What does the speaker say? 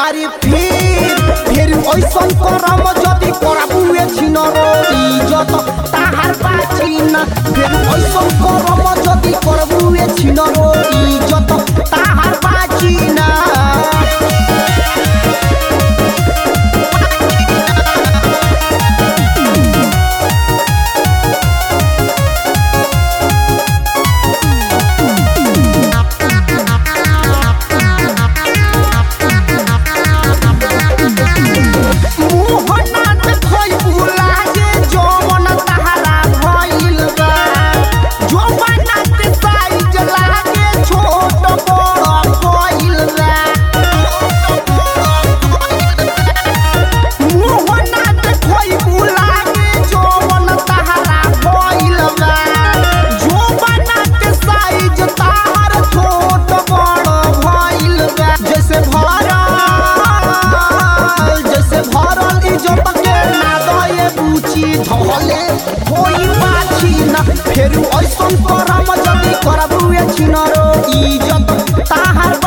अरे फिर ऐसन करम जदि करबुए छिनरो इज्जत ताहार बाची ना फिर ऐसन करम जदि करबुए छिनरो इज्जत ताहार बाची ना फिर ऐसन करम जदि करबुए छिनरो इज्जत ताहार